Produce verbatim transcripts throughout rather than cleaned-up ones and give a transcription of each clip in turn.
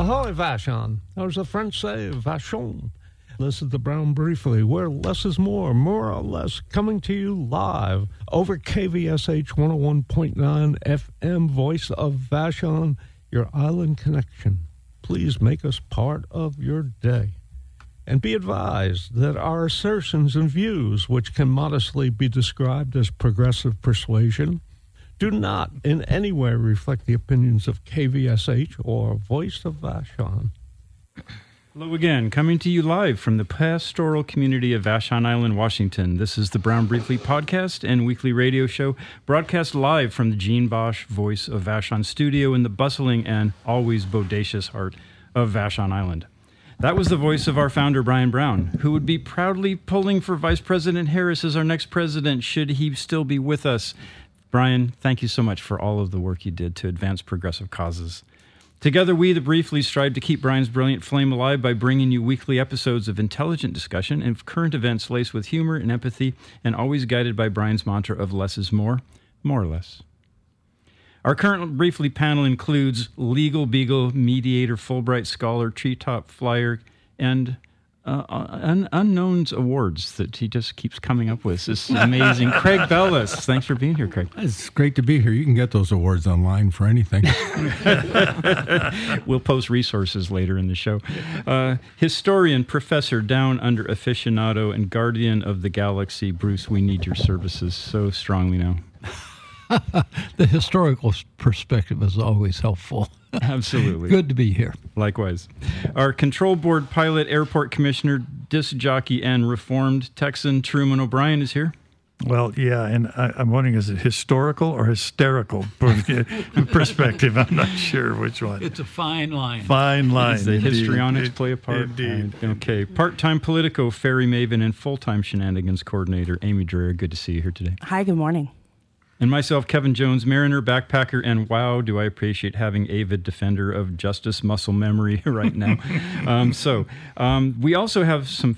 Ahoy, Vashon. Or as the French say, Vachon. This is the Brown Briefly, where less is more, more or less, coming to you live over K V S H one oh one point nine F M, Voice of Vashon, your island connection. Please make us part of your day. And be advised that our assertions and views, which can modestly be described as progressive persuasion, do not in any way reflect the opinions of K V S H or Voice of Vashon. Hello again, coming to you live from the pastoral community of Vashon Island, Washington. This is the Brown Briefly podcast and weekly radio show, broadcast live from the Gene Bosch Voice of Vashon studio in the bustling and always bodacious heart of Vashon Island. That was the voice of our founder, Brian Brown, who would be proudly pulling for Vice President Harris as our next president, should he still be with us. Brian, thank you so much for all of the work you did to advance progressive causes. Together, we, the Briefly, strive to keep Brian's brilliant flame alive by bringing you weekly episodes of intelligent discussion and current events laced with humor and empathy, and always guided by Brian's mantra of less is more, more or less. Our current Briefly panel includes legal beagle, mediator, Fulbright scholar, treetop flyer, and uh, un- unknowns awards that he just keeps coming up with. This is amazing. Craig Bellis, thanks for being here, Craig. It's great to be here. You can get those awards online for anything. We'll post resources later in the show. Uh, historian, professor, down under aficionado, and guardian of the galaxy, Bruce, we need your services so strongly now. The historical perspective is always helpful. Absolutely. Good to be here. Likewise. Our control board pilot, airport commissioner, disc jockey, and reformed Texan Truman O'Brien is here. Well, yeah, and I, I'm wondering, is it historical or hysterical perspective? I'm not sure which one. It's a fine line. Fine line. Does the indeed. histrionics It- play a part? Indeed. Uh, okay. Part-time Politico, Ferry Maven, and full-time Shenanigans coordinator, Amy Dreher. Good to see you here today. Hi, good morning. And myself, Kevin Jones, mariner, backpacker, and wow, do I appreciate having avid defender of justice muscle memory right now. um, so um, we also have some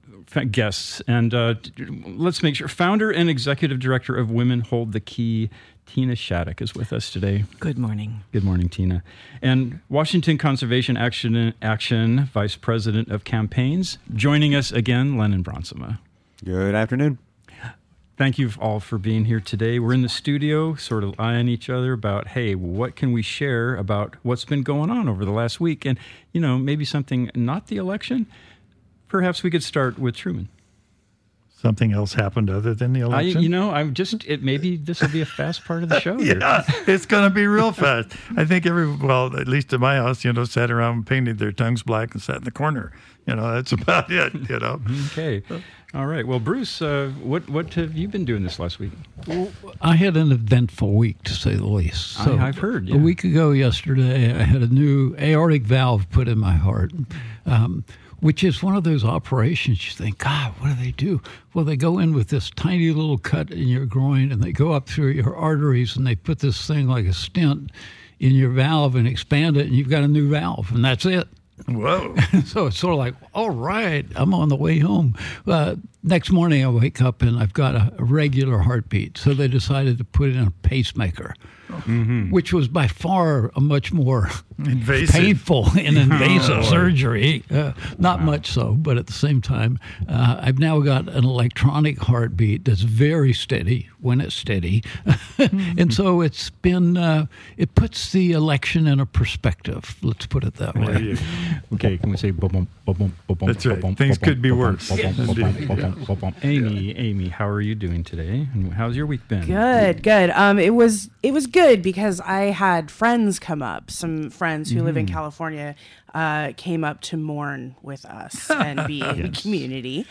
f- guests, and uh, let's make sure. Founder and executive director of Women Hold the Key, Tina Shattuck, is with us today. Good morning. Good morning, Tina. And Washington Conservation Action, Action Vice President of Campaigns, joining us again, Lennon Bronsema. Good afternoon. Thank you all for being here today. We're in the studio, sort of eyeing each other about, hey, what can we share about what's been going on over the last week? And, you know, maybe something not the election. Perhaps we could start with Truman. Something else happened other than the I, election? you know, I'm just, it maybe this will be a fast part of the show. here. Yeah, it's going to be real fast. I think every, well, at least at my house, you know, sat around and painted their tongues black and sat in the corner. You know, that's about it, you know. Okay. All right. Well, Bruce, uh, what what have you been doing this last week? Well, I had an eventful week, to say the least. So I, I've heard. Yeah. A week ago yesterday, I had a new aortic valve put in my heart, um, which is one of those operations you think, God, what do they do? Well, they go in with this tiny little cut in your groin, and they go up through your arteries, and they put this thing like a stent in your valve and expand it, and you've got a new valve, and that's it. Whoa. So it's sort of like, all right, I'm on the way home. Uh, next morning, I wake up and I've got a, a regular heartbeat. So they decided to put in a pacemaker, mm-hmm. which was by far a much more invasive. painful and invasive Oh. surgery. Uh, not Wow. much so, but at the same time, uh, I've now got an electronic heartbeat that's very steady when it's steady. And so it's been, uh, it puts the election in a perspective. Let's put it that There way. you go. Okay, can we say bum bum bum bum bum bum? That's right. bum, Things bum, could be bum, worse. bum, bum, bum, Indeed. bum, bum, bum, bum, bum. Amy, Amy, how are you doing today? And how's your week been? Good, good. Um, it was it was good because I had friends come up. Some friends who live in California uh, came up to mourn with us and be in the community.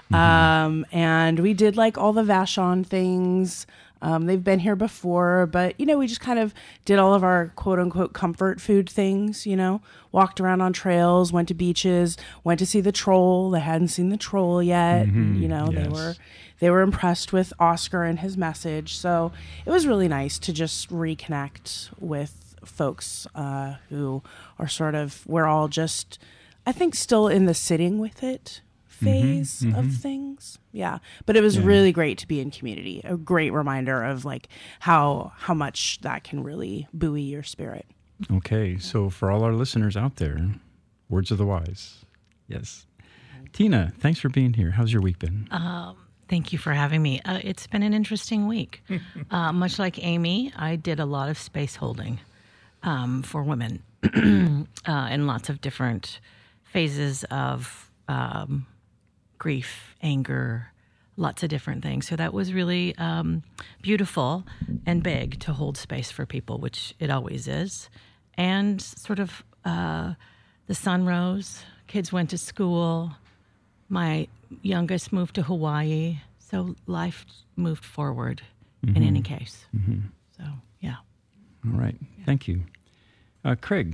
Um, and we did like all the Vashon things. Um, they've been here before, but, you know, we just kind of did all of our quote unquote comfort food things, you know, walked around on trails, went to beaches, went to see the troll. They hadn't seen the troll yet. Mhm, You know, they yes. were they were impressed with Oscar and his message. So it was really nice to just reconnect with folks uh, who are sort of, we're all just, I think, still in the sitting with it phase Mhm, of mhm. things. Yeah. But it was Yeah. really great to be in community. A great reminder of like how how much that can really buoy your spirit. Okay, so for all our listeners out there, words of the wise. Yes. Tina, thanks for being here. How's your week been? Um, thank you for having me. Uh, it's been an interesting week. uh, much like Amy, I did a lot of space holding um, for women uh, in lots of different phases of um, grief, anger, lots of different things. So that was really um, beautiful and big to hold space for people, which it always is. And sort of uh, the sun rose, kids went to school. My youngest moved to Hawaii, so life moved forward mm-hmm. in any case. Mm-hmm. So, yeah. All right. Thank you. Uh, Craig.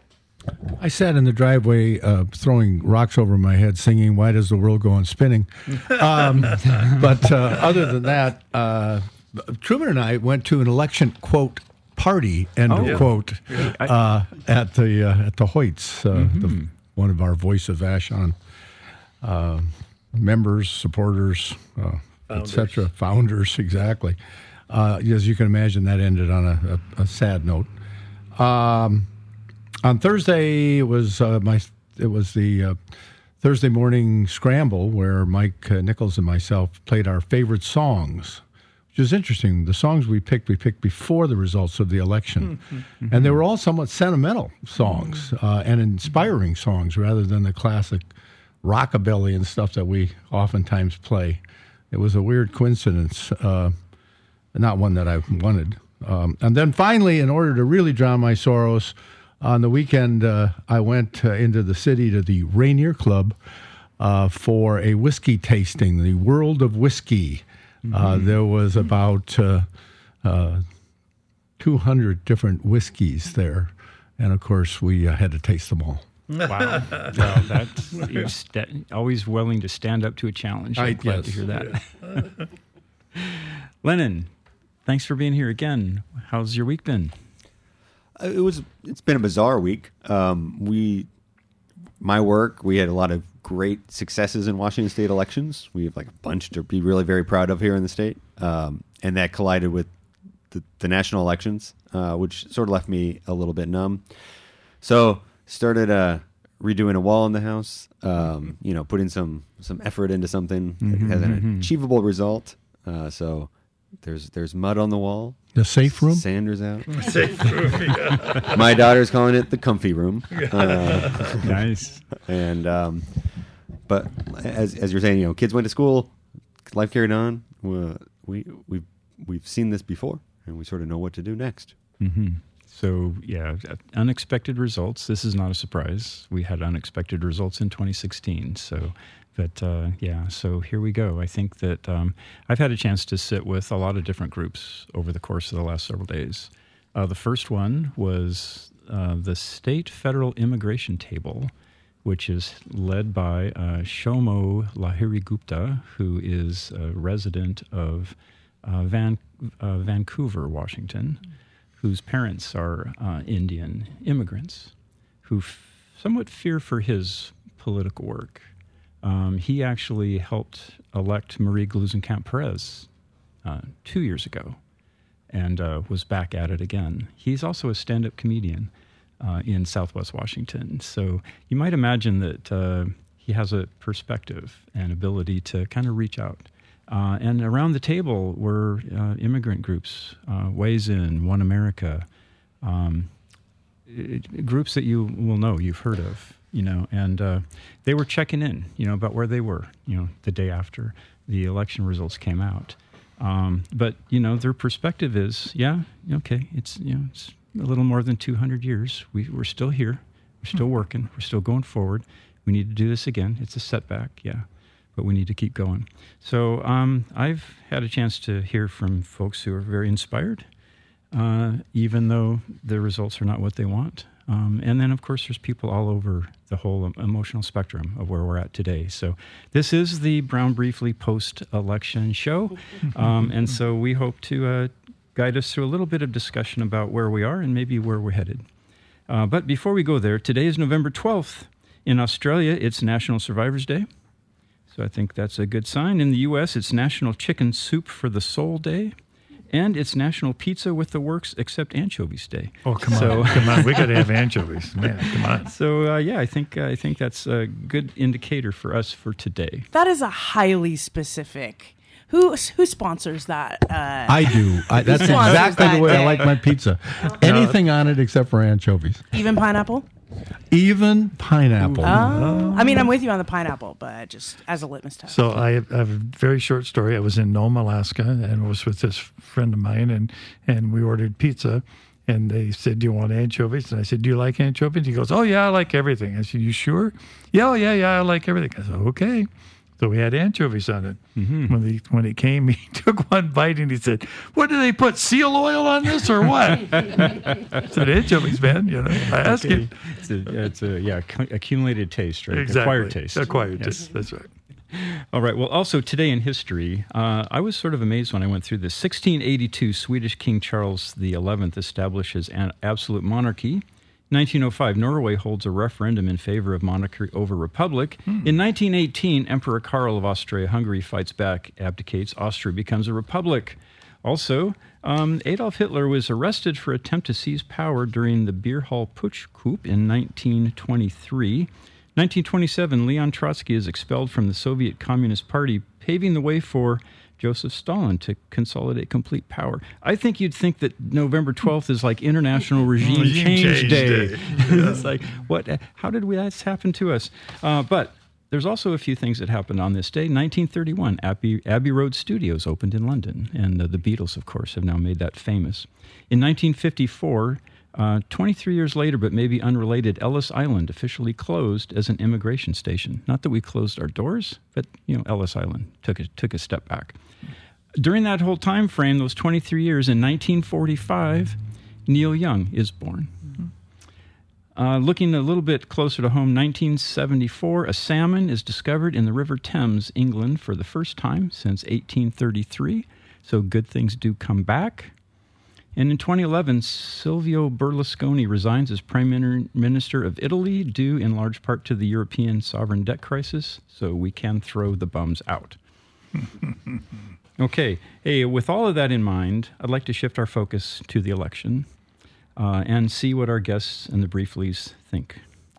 I sat in the driveway uh, throwing rocks over my head singing, "Why Does the World Go On Spinning?" Um, but uh, other than that, uh, Truman and I went to an election, quote, party, end oh, of yeah. quote, Really? I, uh, at the uh, at the Hoyts, uh, mm-hmm. the, one of our Voice of Vashon uh, members, supporters, uh, et cetera, founders, exactly. Uh, as you can imagine, that ended on a, a, a sad note. Um, on Thursday, it was uh, my it was the uh, Thursday morning scramble where Mike uh, Nichols and myself played our favorite songs, which is interesting. The songs we picked, we picked before the results of the election. Mm-hmm. And they were all somewhat sentimental songs mm-hmm. uh, and inspiring songs rather than the classic rockabilly and stuff that we oftentimes play. It was a weird coincidence, uh, not one that I wanted. Um, and then finally, in order to really drown my sorrows, on the weekend, uh, I went uh, into the city to the Rainier Club uh, for a whiskey tasting, the World of Whiskey. Mm-hmm. Uh, there was about uh, uh, two hundred different whiskeys there. And, of course, we uh, had to taste them all. Wow. Well, that's you're st- always willing to stand up to a challenge. I'm I, glad yes. to hear that. Lennon, thanks for being here again. How's your week been? It was. It's been a bizarre week. Um, we, my work, we had a lot of great successes in Washington state elections. We have like a bunch to be really very proud of here in the state, um, and that collided with the, the national elections, uh, which sort of left me a little bit numb. So started uh, redoing a wall in the house. Um, you know, putting some some effort into something Mm-hmm, that has an mm-hmm. achievable result. Uh, so there's there's mud on the wall. The safe room? Sanders out. Safe room, yeah. My daughter's calling it the comfy room. Uh, Nice. and um, but as as you're saying, you know, kids went to school, life carried on. Uh, we we've we've seen this before, and we sort of know what to do next. Mm-hmm. So, yeah, unexpected results. This is not a surprise. We had unexpected results in twenty sixteen. So, but uh, yeah, so here we go. I think that um, I've had a chance to sit with a lot of different groups over the course of the last several days. Uh, the first one was uh, the State Federal Immigration Table, which is led by uh, Shomo Lahiri Gupta, who is a resident of uh, Van, uh, Vancouver, Washington, whose parents are uh, Indian immigrants who f- somewhat fear for his political work. Um, he actually helped elect Marie Gluesenkamp-Perez uh, two years ago and uh, was back at it again. He's also a stand-up comedian uh, in Southwest Washington. So you might imagine that uh, he has a perspective and ability to kind of reach out. Uh, and around the table were uh, immigrant groups, uh, Ways In, One America, um, it, groups that you will know, you've heard of, you know, and uh, they were checking in, you know, about where they were, you know, the day after the election results came out. Um, but, you know, their perspective is, yeah, okay, it's, you know, it's a little more than two hundred years. We, we're still here. We're still working. We're still going forward. We need to do this again. It's a setback, yeah. But we need to keep going. So um, I've had a chance to hear from folks who are very inspired, uh, even though the results are not what they want. Um, and then, of course, there's people all over the whole emotional spectrum of where we're at today. So this is the Brown Briefly post-election show. Um, and so we hope to uh, guide us through a little bit of discussion about where we are and maybe where we're headed. Uh, but before we go there, today is November twelfth. In Australia, it's National Survivors Day. So I think that's a good sign. In the U S, it's National Chicken Soup for the Soul Day. And it's National Pizza with the Works Except Anchovies Day. Oh, come So- on. Come on. We got to have anchovies. Man, come on. So uh, yeah, I think uh, I think that's a good indicator for us for today. That is a highly specific. Who who sponsors that? Uh, I do. I, that's Sponsors exactly that the way I day. like my pizza. Anything on it except for anchovies. even pineapple. Even pineapple. Oh, I mean, I'm with you on the pineapple, but just as a litmus test. So I have, I have a very short story. I was in Nome, Alaska, and was with this friend of mine, and, and we ordered pizza. And they said, "Do you want anchovies?" And I said, "Do you like anchovies?" He goes, "Oh yeah, I like everything." I said, "You sure?" "Yeah, oh, yeah, yeah, I like everything." I said, "Okay." So we had anchovies on it. Mm-hmm. When he when he came, he took one bite and he said, "What do they put? Seal oil on this or what?" I said, "Anchovies, man." You know, I asked Okay. him. It's a, it's a yeah cu- accumulated taste, right? Exactly. Acquired taste. Acquired Yes. taste. That's right. All right. Well, also today in history, uh, I was sort of amazed when I went through this. sixteen eighty-two, Swedish King Charles the eleventh establishes an absolute monarchy. nineteen oh five, Norway holds a referendum in favor of monarchy over republic. Hmm. In nineteen eighteen, Emperor Karl of Austria-Hungary fights back, abdicates. Austria becomes a republic. Also, um, Adolf Hitler was arrested for attempt to seize power during the Beer Hall Putsch coup in nineteen twenty-three. nineteen twenty-seven, Leon Trotsky is expelled from the Soviet Communist Party, paving the way for Joseph Stalin to consolidate complete power. I think you'd think that November twelfth is like International Regime, Regime Change, Change Day. Day. It's like, what? How did we, that's happen to us? Uh, but there's also a few things that happened on this day. nineteen thirty-one, Abbey, Abbey Road Studios opened in London, and uh, the Beatles, of course, have now made that famous. In nineteen fifty-four, uh, twenty-three years later, but maybe unrelated, Ellis Island officially closed as an immigration station. Not that we closed our doors, but you know, Ellis Island took a, took a step back. During that whole time frame, those twenty-three years, in nineteen forty-five, Neil Young is born. Uh, looking a little bit closer to home, nineteen seventy-four, a salmon is discovered in the River Thames, England, for the first time since eighteen thirty-three. So good things do come back. And in twenty eleven, Silvio Berlusconi resigns as Prime Minister of Italy, due in large part to the European sovereign debt crisis. So we can throw the bums out. Okay. Hey, with all of that in mind, I'd like to shift our focus to the election uh, and see what our guests and the Brieflies think.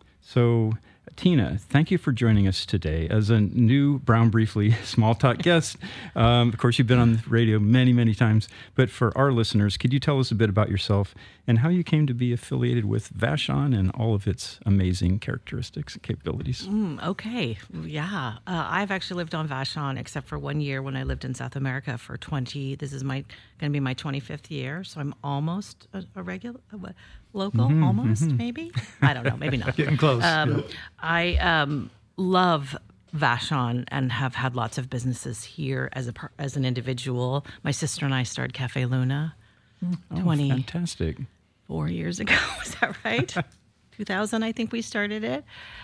So, Tina, thank you for joining us today as a new Brown Briefly Small Talk guest. Um, of course, you've been on the radio many, many times. But for our listeners, could you tell us a bit about yourself and how you came to be affiliated with Vashon and all of its amazing characteristics and capabilities? Mm, okay. Yeah. Uh, I've actually lived on Vashon except for one year when I lived in South America for twenty. This is my going to be my twenty-fifth year. So I'm almost a, a regular, a, local, Mm-hmm, almost, mm-hmm. maybe. I don't know. Maybe not. Getting close. Um, Yeah. I um, love Vashon and have had lots of businesses here as a per- as an individual. My sister and I started Cafe Luna Oh, twenty fantastic. four years ago. Is that right? two thousand, I think we started it.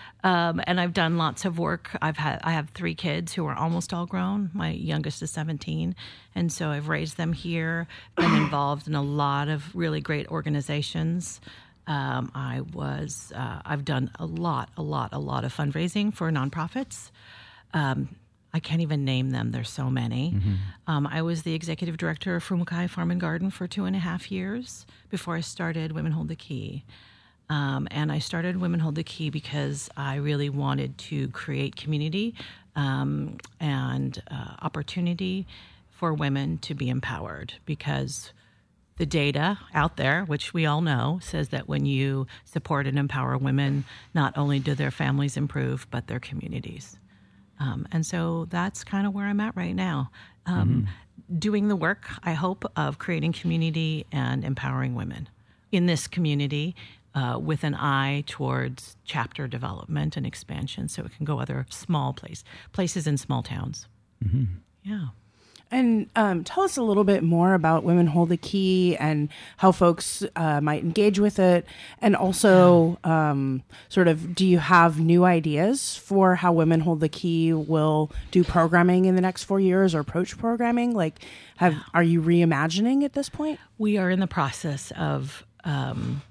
Um, and I've done lots of work. I've had I have three kids who are almost all grown. My youngest is seventeen, and so I've raised them here. Been involved in a lot of really great organizations. Um, I was uh, I've done a lot, a lot, a lot of fundraising for nonprofits. Um, I can't even name them. There's so many. Mm-hmm. Um, I was the executive director of Fumukai Farm and Garden for two and a half years before I started Women Hold the Key. Um, and I started Women Hold the Key because I really wanted to create community um, and uh, opportunity for women to be empowered, because the data out there, which we all know, says that when you support and empower women, not only do their families improve, but their communities. Um, and so that's kind of where I'm at right now. Um, mm-hmm. Doing the work, I hope, of creating community and empowering women in this community, Uh, with an eye towards chapter development and expansion, so it can go other small place, places in small towns. Mm-hmm. Yeah. And um, tell us a little bit more about Women Hold the Key and how folks uh, might engage with it. And also, um, sort of, do you have new ideas for how Women Hold the Key will do programming in the next four years or approach programming? Like, have are you reimagining at this point? We are in the process of um,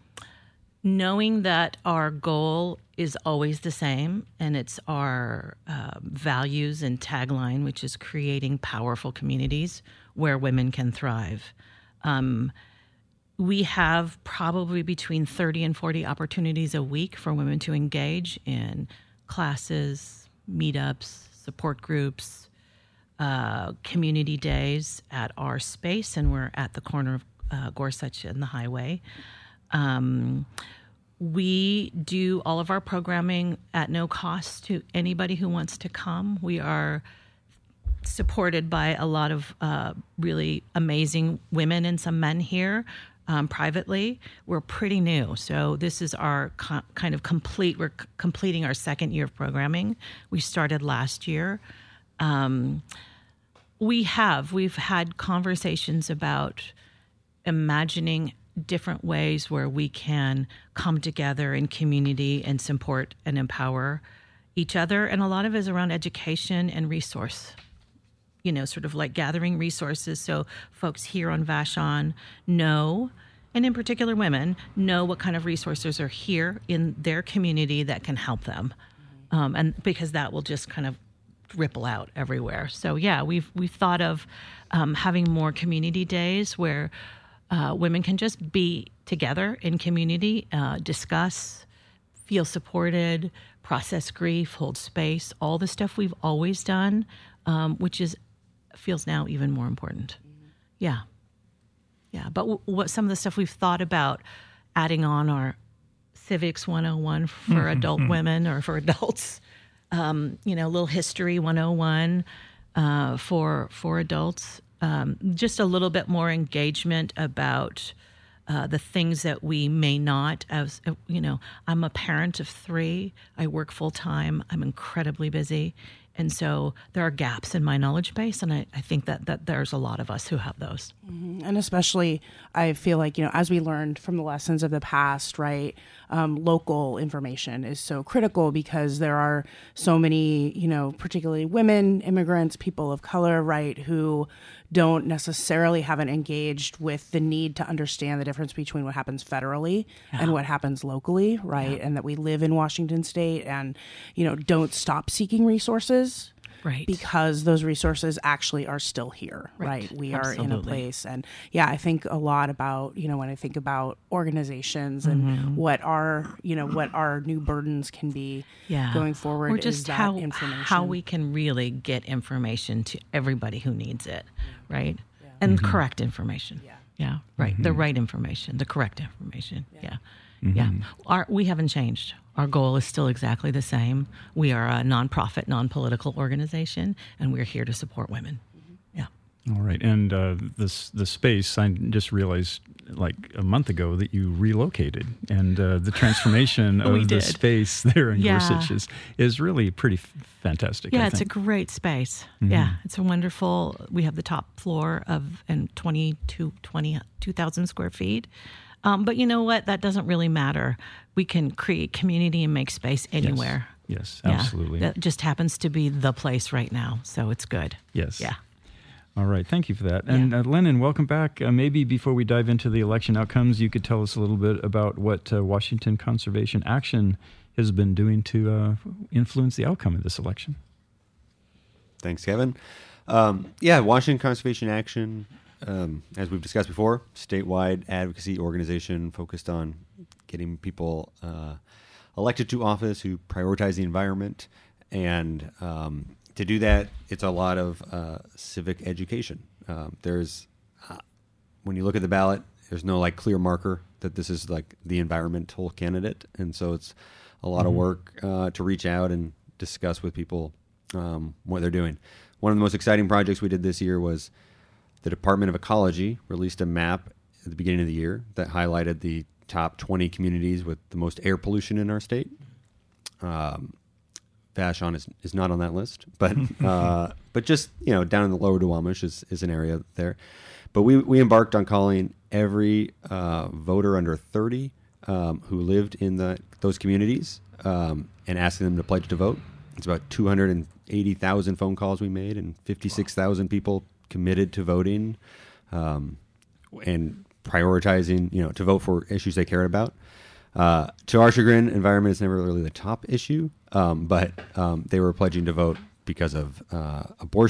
knowing that our goal is always the same, and it's our uh, values and tagline, which is creating powerful communities where women can thrive. Um, we have probably between thirty and forty opportunities a week for women to engage in classes, meetups, support groups, uh, community days at our space, and we're at the corner of uh, Gorsuch and the Highway. Um, we do all of our programming at no cost to anybody who wants to come. We are supported by a lot of uh, really amazing women and some men here um, privately. We're pretty new, so this is our co- kind of complete, we're c- completing our second year of programming. We started last year. Um, we have, we've had conversations about imagining different ways where we can come together in community and support and empower each other. And a lot of it is around education and resource, you know, sort of like gathering resources so folks here on Vashon know, and in particular women, know what kind of resources are here in their community that can help them. Mm-hmm. Um, and because that will just kind of ripple out everywhere. So yeah, we've we've thought of um, having more community days where Uh, women can just be together in community, uh, discuss, feel supported, process grief, hold space, all the stuff we've always done, um, which is feels now even more important. Mm-hmm. Yeah. Yeah. But w- what some of the stuff we've thought about adding on our Civics one oh one for adult women or for adults, um, you know, a little history one oh one uh, for for adults. Um, just a little bit more engagement about uh, the things that we may not, as you know, I'm a parent of three. I work full time. I'm incredibly busy. And so there are gaps in my knowledge base. And I, I think that, that there's a lot of us who have those. Mm-hmm. And especially, I feel like, you know, as we learned from the lessons of the past, right, um, local information is so critical because there are so many, you know, particularly women, immigrants, people of color, right, who don't necessarily haven't engaged with the need to understand the difference between what happens federally yeah. and what happens locally, right? Yeah. And that we live in Washington State and, you know, don't stop seeking resources. Right. Because those resources actually are still here, right? right? We Absolutely. Are in a place. And yeah, I think a lot about, you know, when I think about organizations and mm-hmm. what our, you know, what our new burdens can be yeah. going forward. Or just is that how, information. how we can really get information to everybody who needs it, right? Yeah. And mm-hmm. correct information. Yeah. Yeah, right. Mm-hmm. The right information, the correct information. Yeah. yeah. Mm-hmm. Yeah, Our, we haven't changed. Our goal is still exactly the same. We are a nonprofit, non-political organization, and we're here to support women. Mm-hmm. Yeah. All right, and uh, this the space. I just realized, like a month ago, that you relocated, and uh, the transformation of the space there in yeah. Gorsuch is is really pretty f- fantastic. Yeah, I it's think. a great space. Mm-hmm. Yeah, it's a wonderful. We have the top floor of and twenty-two, twenty, two thousand square feet. Um, but you know what? That doesn't really matter. We can create community and make space anywhere. Yes, yes yeah, absolutely. That just happens to be the place right now, so it's good. Yes. Yeah. All right. Thank you for that. And yeah. uh, Lennon, welcome back. Uh, maybe before we dive into the election outcomes, you could tell us a little bit about what uh, Washington Conservation Action has been doing to uh, influence the outcome of this election. Thanks, Kevin. Um, yeah, Washington Conservation Action. Um, as we've discussed before, statewide advocacy organization focused on getting people uh, elected to office who prioritize the environment. And um, to do that, it's a lot of uh, civic education. Um, there's, uh, when you look at the ballot, there's no like clear marker that this is like the environmental candidate. And so it's a lot mm-hmm. of work uh, to reach out and discuss with people um, what they're doing. One of the most exciting projects we did this year was the Department of Ecology released a map at the beginning of the year that highlighted the top twenty communities with the most air pollution in our state. Um, Vashon is, is not on that list, but uh, but just you know down in the lower Duwamish is, is an area there. But we, we embarked on calling every uh, voter under thirty um, who lived in the those communities um, and asking them to pledge to vote. It's about two hundred eighty thousand phone calls we made and fifty-six thousand people committed to voting um, and prioritizing, you know, to vote for issues they cared about. Uh, to our chagrin, environment is never really the top issue, um, but um, they were pledging to vote because of uh, abortion,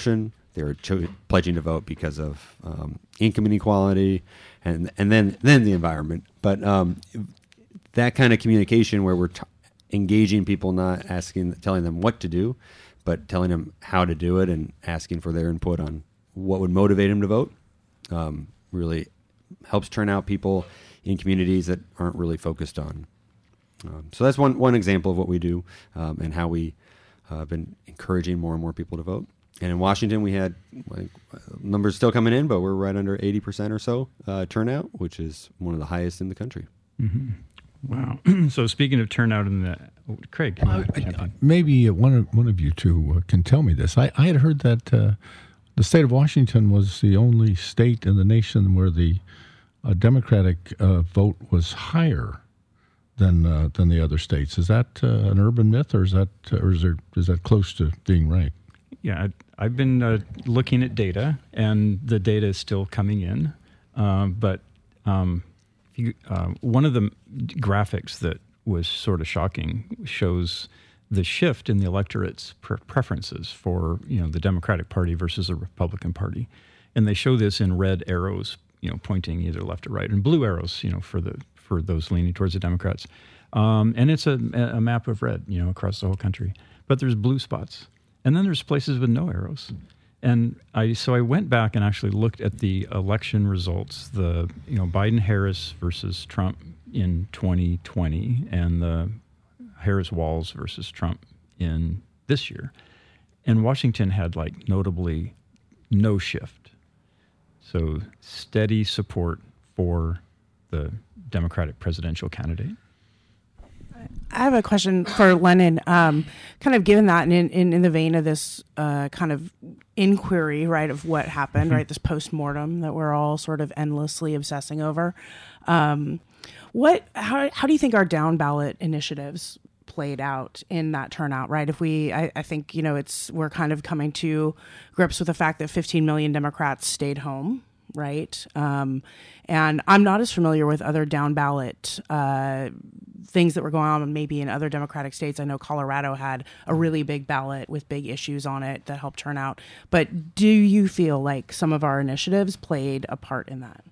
they were cho- pledging to vote because of um, income inequality, and and then then the environment. But um, that kind of communication where we're t- engaging people, not asking, telling them what to do, but telling them how to do it and asking for their input on what would motivate them to vote, um, really helps turn out people in communities that aren't really focused on. Um, so that's one one example of what we do um, and how we uh, have been encouraging more and more people to vote. And in Washington, we had like, numbers still coming in, but we're right under eighty percent or so uh, turnout, which is one of the highest in the country. Mm-hmm. Wow. So speaking of turnout in the, oh, Craig, can Uh, you jump in? maybe one of, one of you two uh, can tell me this. I, I had heard that uh, the state of Washington was the only state in the nation where the uh, Democratic uh, vote was higher than uh, than the other states. Is that uh, an urban myth, or is that or is there is that close to being right? Yeah, I- I've been uh, looking at data, and the data is still coming in. Um, but um, if you, uh, one of the graphics that was sort of shocking shows the shift in the electorate's pre- preferences for, you know, the Democratic Party versus the Republican Party, and they show this in red arrows, you know, pointing either left or right, and blue arrows, you know, for the for those leaning towards the Democrats. Um, and it's a, a map of red, you know, across the whole country. But there's blue spots. And then there's places with no arrows. And I so I went back and actually looked at the election results, the, you know, Biden-Harris versus Trump in twenty twenty and the Harris-Walz versus Trump in this year. And Washington had, like, notably no shift. So steady support for the Democratic presidential candidate. I have a question for Lennon, um, kind of given that in, in, in the vein of this uh, kind of inquiry, right, of what happened, mm-hmm. right, this post-mortem that we're all sort of endlessly obsessing over. Um, what, how, how do you think our down ballot initiatives played out in that turnout, right? If we, I, I think, you know, it's, we're kind of coming to grips with the fact that fifteen million Democrats stayed home, right? Um, and I'm not as familiar with other down ballot uh, things that were going on maybe in other Democratic states. I know Colorado had a really big ballot with big issues on it that helped turn out. But do you feel like some of our initiatives played a part in that?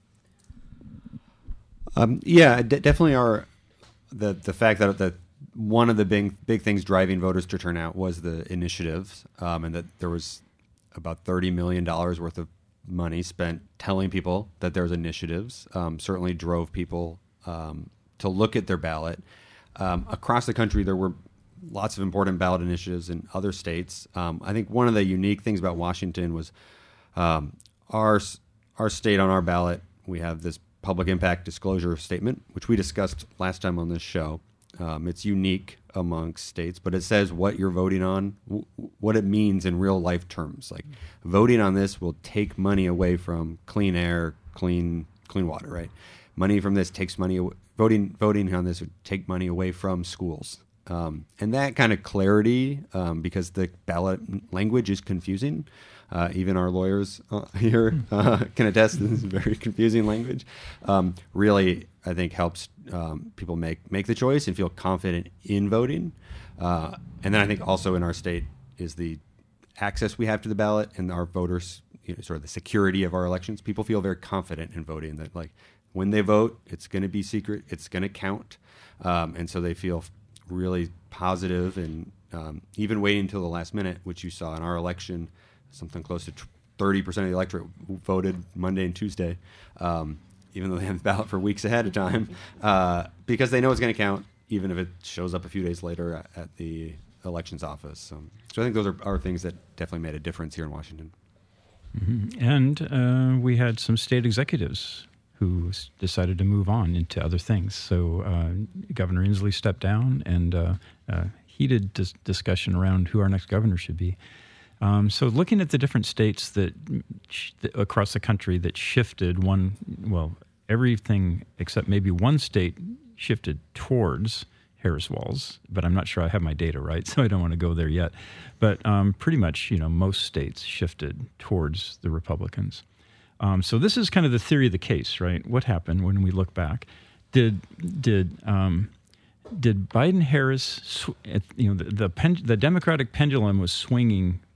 Um, yeah, d- definitely are. The the fact that that one of the big big things driving voters to turn out was the initiatives, um, and that there was about thirty million dollars worth of money spent telling people that there's initiatives, um, certainly drove people um, to look at their ballot. Um, across the country, there were lots of important ballot initiatives in other states. Um, I think one of the unique things about Washington was um, our our state on our ballot, we have this public impact disclosure statement, which we discussed last time on this show. Um, it's unique amongst states, but it says what you're voting on, w- what it means in real life terms. Like voting on this will take money away from clean air, clean clean water, right? Money from this takes money away. Voting voting on this would take money away from schools. Um, and that kind of clarity, um, because the ballot language is confusing. Uh, even our lawyers uh, here uh, can attest this is very confusing language. Um, really, I think helps um, people make make the choice and feel confident in voting. Uh, and then I think also in our state is the access we have to the ballot and our voters, you know, sort of the security of our elections. People feel very confident in voting that, like, when they vote, it's going to be secret, it's going to count, um, and so they feel really positive. And um, even waiting until the last minute, which you saw in our election. Something close to thirty percent of the electorate voted Monday and Tuesday, um, even though they have the ballot for weeks ahead of time, uh, because they know it's going to count, even if it shows up a few days later at, at the elections office. Um, so I think those are, are things that definitely made a difference here in Washington. Mm-hmm. And uh, we had some state executives who s- decided to move on into other things. So uh, Governor Inslee stepped down, and uh, uh, heated dis- discussion around who our next governor should be. Um, so looking at the different states that, sh- that across the country that shifted one, well, everything except maybe one state shifted towards Harris-Walz, but I'm not sure I have my data right, so I don't want to go there yet. But um, pretty much, you know, most states shifted towards the Republicans. Um, so this is kind of the theory of the case, right? What happened when we look back? Did did um, Did Biden-Harris, sw- you know, the the, pen, the Democratic pendulum was swinging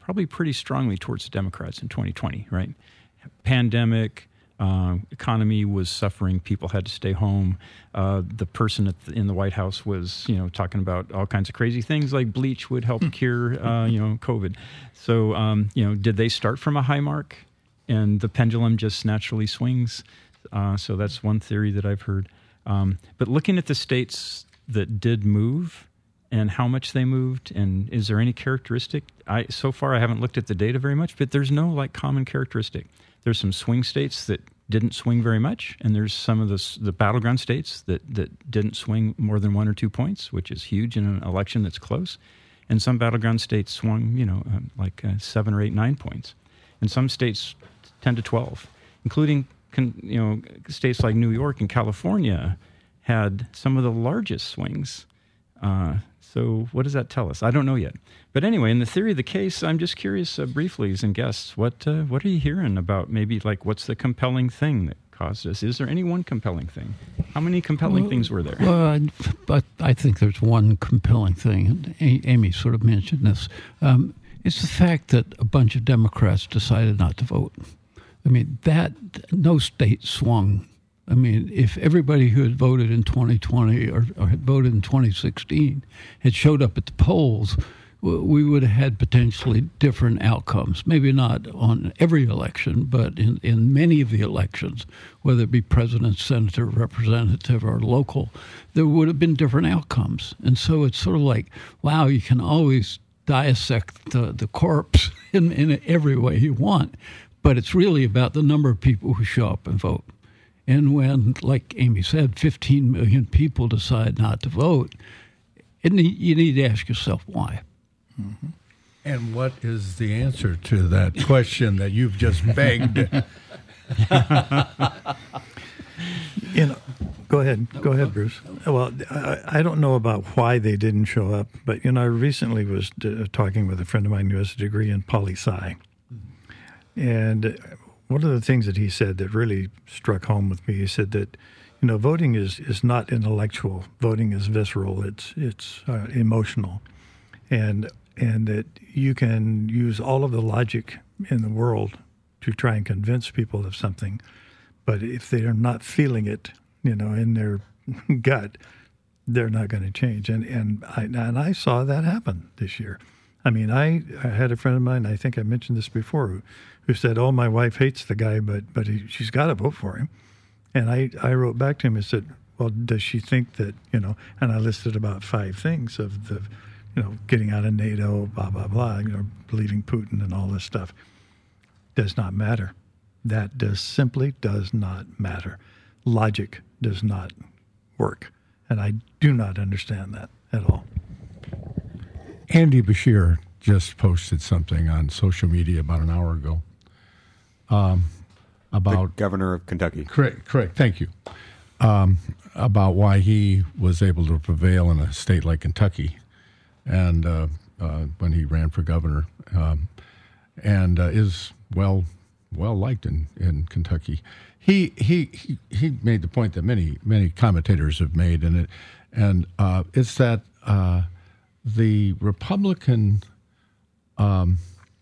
probably pretty strongly towards the Democrats in twenty twenty, right? Pandemic, uh, economy was suffering. People had to stay home. Uh, the person at the, in the White House was, you know, talking about all kinds of crazy things like bleach would help cure, uh, you know, COVID. So, um, you know, did they start from a high mark and the pendulum just naturally swings? Uh, so that's one theory that I've heard. Um, but looking at the states that did move and how much they moved, and is there any characteristic? I so far I haven't looked at the data very much, but there's no like common characteristic. There's some swing states that didn't swing very much, and there's some of the the battleground states that that didn't swing more than one or two points, which is huge in an election that's close. And some battleground states swung, you know, uh, like uh, seven or eight, nine points, and some states ten to twelve, including con, you know states like New York and California had some of the largest swings. Uh, so what does that tell us? I don't know yet. But anyway, in the theory of the case, I'm just curious, uh, briefly, as in guests, what uh, what are you hearing about maybe like what's the compelling thing that caused this? Is there any one compelling thing? How many compelling well, things were there? Well, I, but I think there's one compelling thing, and A- Amy sort of mentioned this. Um, it's the fact that a bunch of Democrats decided not to vote. I mean, that no state swung. I mean, if everybody who had voted in twenty twenty or, or had voted in twenty sixteen had showed up at the polls, we would have had potentially different outcomes. Maybe not on every election, but in, in many of the elections, whether it be president, senator, representative, or local, there would have been different outcomes. And so it's sort of like, wow, you can always dissect the, the corpse in, in every way you want, but it's really about the number of people who show up and vote. And when, like Amy said, fifteen million people decide not to vote, it need, you need to ask yourself why. Mm-hmm. And what is the answer to that question that you've just begged? You know, go ahead. Go ahead, Bruce. Well, I, I don't know about why they didn't show up, but, you know, I recently was uh, talking with a friend of mine who has a degree in poli-sci. And one of the things that he said that really struck home with me, he said that, you know, voting is, is not intellectual. Voting is visceral. It's it's uh, emotional. And and that you can use all of the logic in the world to try and convince people of something. But if they are not feeling it, you know, in their gut, they're not going to change. And and I, and I saw that happen this year. I mean, I, I had a friend of mine, I think I mentioned this before, who, who said, oh, my wife hates the guy, but but he, she's got to vote for him. And I, I wrote back to him and said, well, does she think that, you know, and I listed about five things of the, you know, getting out of NATO, blah, blah, blah, you know, believing Putin and all this stuff. Does not matter. That does simply does not matter. Logic does not work. And I do not understand that at all. Andy Bashir just posted something on social media about an hour ago um, about... The governor of Kentucky. Correct, correct. Thank you. Um, about why he was able to prevail in a state like Kentucky and uh, uh, when he ran for governor, um, and uh, is well well liked in, in Kentucky. He, he he he made the point that many many commentators have made, and it and uh, it's that uh, the Republican um,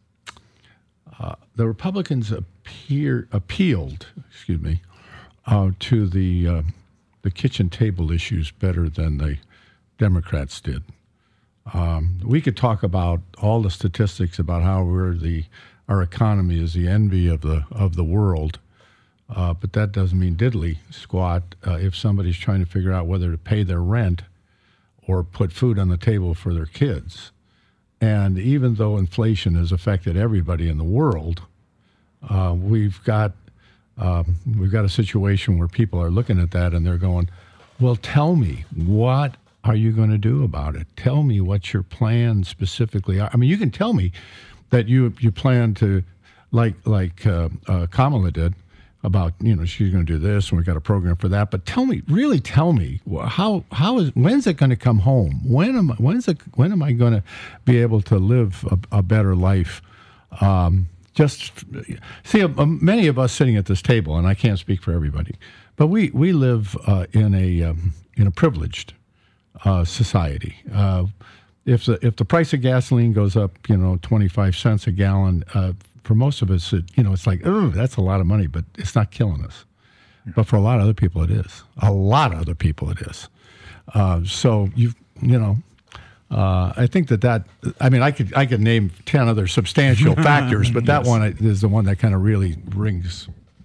uh, the Republicans appear appealed, excuse me, uh, to the uh, the kitchen table issues better than the Democrats did. Um, we could talk about all the statistics about how we're the our economy is the envy of the of the world, uh, but that doesn't mean diddly squat uh, if somebody's trying to figure out whether to pay their rent or put food on the table for their kids. And even though inflation has affected everybody in the world, uh, we've got um, we've got a situation where people are looking at that and they're going, "Well, tell me what." Are you going to do about it? Tell me what your plan specifically are. I mean, you can tell me that you you plan to, like like uh, uh, Kamala did, about, you know, she's going to do this and we've got a program for that. But tell me, really tell me, how how is when's it going to come home? When am I, when's it, when am I going to be able to live a, a better life? Um, just see, uh, many of us sitting at this table, and I can't speak for everybody, but we we live uh, in a um, in a privileged Uh, society. Uh, if the if the price of gasoline goes up, you know, twenty-five cents a gallon, uh, for most of us, it, you know, it's like, oh, that's a lot of money, but it's not killing us. But for a lot of other people, it is. A lot of other people, it is. Uh, so you you know, uh, I think that that I mean, I could I could name ten other substantial factors, but that yes. one is the one that kind of really rings.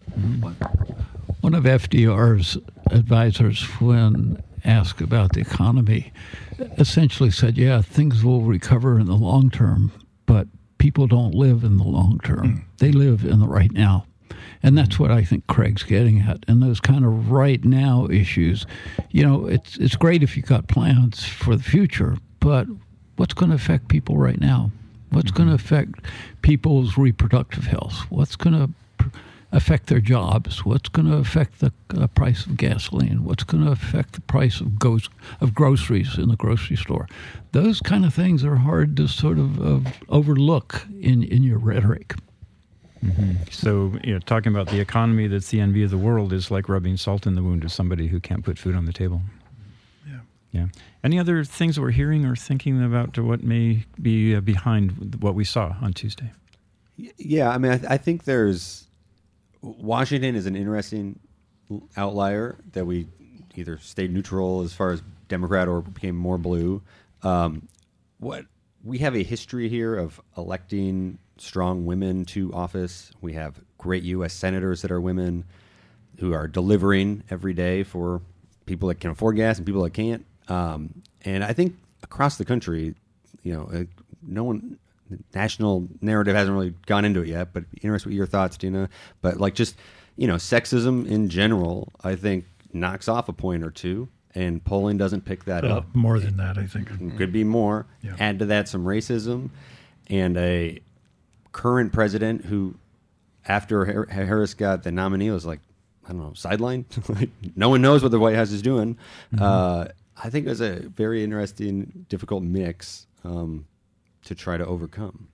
One of F D R's advisors, when asked about the economy, essentially said, "Yeah, things will recover in the long term, but people don't live in the long term; they live in the right now." And that's what I think Craig's getting at. And those kind of right now issues, you know, it's it's great if you've got plans for the future, but what's going to affect people right now? What's mm-hmm. going to affect people's reproductive health? What's going to pr- affect their jobs? What's going to affect the uh, price of gasoline? What's going to affect the price of, go- of groceries in the grocery store? Those kind of things are hard to sort of, of overlook in, in your rhetoric. Mm-hmm. So, you know, talking about the economy that's the envy of the world is like rubbing salt in the wound of somebody who can't put food on the table. Yeah. Yeah. Any other things that we're hearing or thinking about what may be uh, behind what we saw on Tuesday? Yeah, I mean, I, th- I think there's Washington is an interesting outlier that we either stayed neutral as far as Democrat or became more blue. Um, what we have a history here of electing strong women to office. We have great U S senators that are women who are delivering every day for people that can afford gas and people that can't. Um, and I think across the country, you know, uh, no one, the national narrative hasn't really gone into it yet, but interested with your thoughts, Tina. But like just, you know, sexism in general, I think knocks off a point or two. And polling doesn't pick that uh, up. More than that, I think. It could be more. Yeah. Add to that some racism and a current president who, after Harris got the nominee, was like, I don't know, sidelined. No one knows what the White House is doing. Mm-hmm. Uh, I think it was a very interesting, difficult mix um, to try to overcome.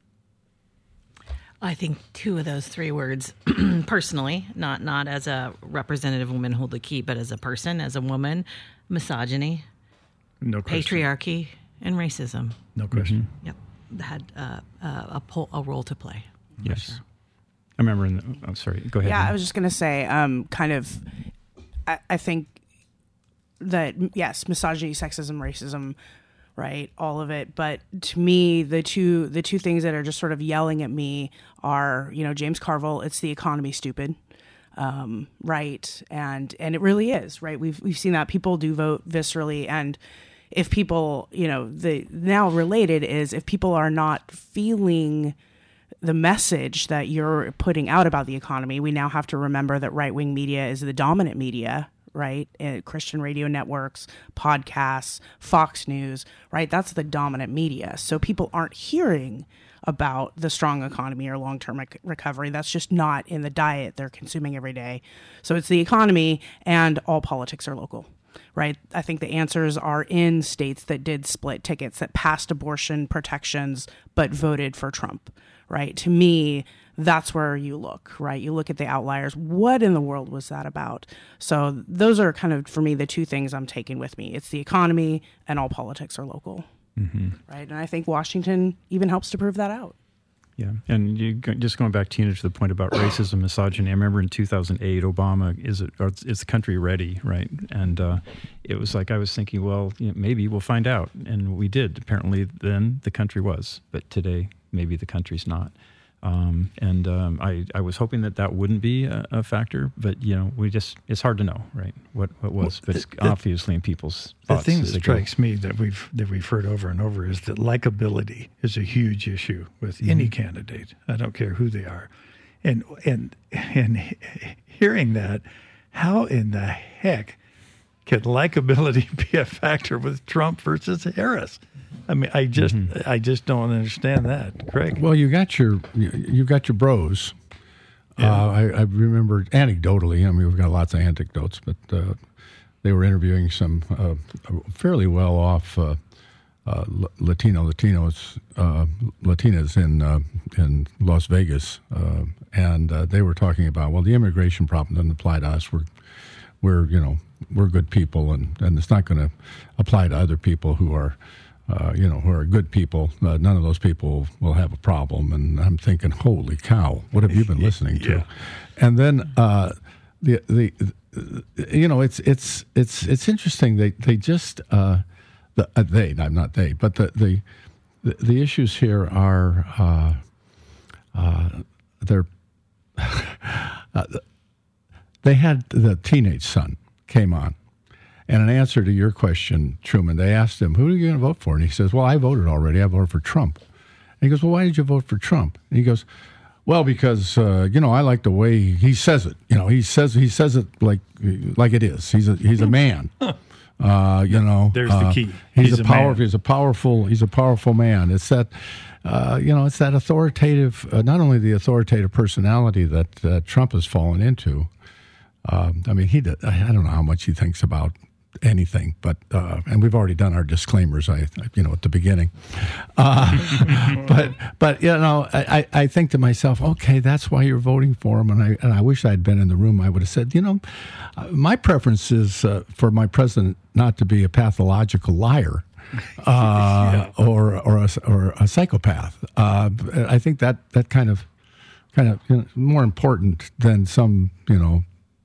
I think two of those three words, personally, not not as a representative woman hold the key, but as a person, as a woman, misogyny, no question. Patriarchy, and racism. No question. Mm-hmm. Yep, had uh, uh, a po- a role to play. Yes, sure. I remember. In the, I'm sorry. Go ahead. Yeah, Anna. I was just going to say, um, kind of, I, I think that yes, misogyny, sexism, racism, right, all of it. But to me, the two the two things that are just sort of yelling at me are, you know, James Carville. It's the economy, stupid. Um, right, and and it really is, right. We've we've seen that people do vote viscerally, and if people, you know, the now related is if people are not feeling the message that you're putting out about the economy, we now have to remember that right-wing media is the dominant media, right? Uh, Christian radio networks, podcasts, Fox News, right? That's the dominant media. So people aren't hearing about the strong economy or long-term rec- recovery. That's just not in the diet they're consuming every day. So it's the economy, and all politics are local. Right. I think the answers are in states that did split tickets, that passed abortion protections, but voted for Trump. Right. To me, that's where you look. Right. You look at the outliers. What in the world was that about? So those are kind of, for me, the two things I'm taking with me. It's the economy, and all politics are local. Mm-hmm. Right. And I think Washington even helps to prove that out. Yeah, and you, just going back, Tina, to the point about racism, misogyny. I remember in two thousand eight, Obama is it or is the country ready, right? And uh, it was like I was thinking, well, you know, maybe we'll find out, and we did. Apparently, then the country was, but today maybe the country's not. Um, and um, I, I was hoping that that wouldn't be a, a factor, but you know, we just it's hard to know, right? What what was, but it's the, obviously in people's the thoughts. thing that strikes me that we've that we've heard over and over is that likability is a huge issue with mm-hmm. any candidate. I don't care who they are, and and and hearing that, how in the heck can likability be a factor with Trump versus Harris? I mean, I just, mm-hmm. I just don't understand that, Craig. Well, you got your, you got your bros. Yeah. Uh, I, I remember anecdotally. I mean, we've got lots of anecdotes, but uh, they were interviewing some uh, fairly well-off uh, uh, Latino Latinos, uh, Latinas in uh, in Las Vegas, uh, and uh, they were talking about, well, the immigration problem doesn't apply to us. We're, we're, you know, we're good people, and, and it's not going to apply to other people who are. uh, you know, who are good people, uh, none of those people will have a problem. And I'm thinking, holy cow, what have you been listening to? Yeah. And then uh, the the you know, it's it's it's it's interesting. They they just uh, the uh, they I'm not they, but the the the, the issues here are uh, uh, they're uh, they had the teenage son came on. And in answer to your question, Truman, they asked him, who are you going to vote for? And he says, well, I voted already. I voted for Trump. And he goes, well, why did you vote for Trump? And he goes, well, because, uh, you know, I like the way he says it. You know, he says he says it like like it is. He's a, he's a man. Uh, you know. There's uh, the key. He's, He's a, a power, man. He's a powerful, he's a powerful man. It's that, uh, you know, it's that authoritative, uh, not only the authoritative personality that uh, Trump has fallen into. Um, I mean, he did, I don't know how much he thinks about anything, but uh, and we've already done our disclaimers, I you know, at the beginning. Uh, but but you know, I, I think to myself, okay, that's why you're voting for him, and I and I wish I'd been in the room. I would have said, you know, uh, my preference is uh, for my president not to be a pathological liar. Uh, yeah. or or a, or a psychopath. Uh, I think that that kind of kind of you know, more important than some you know.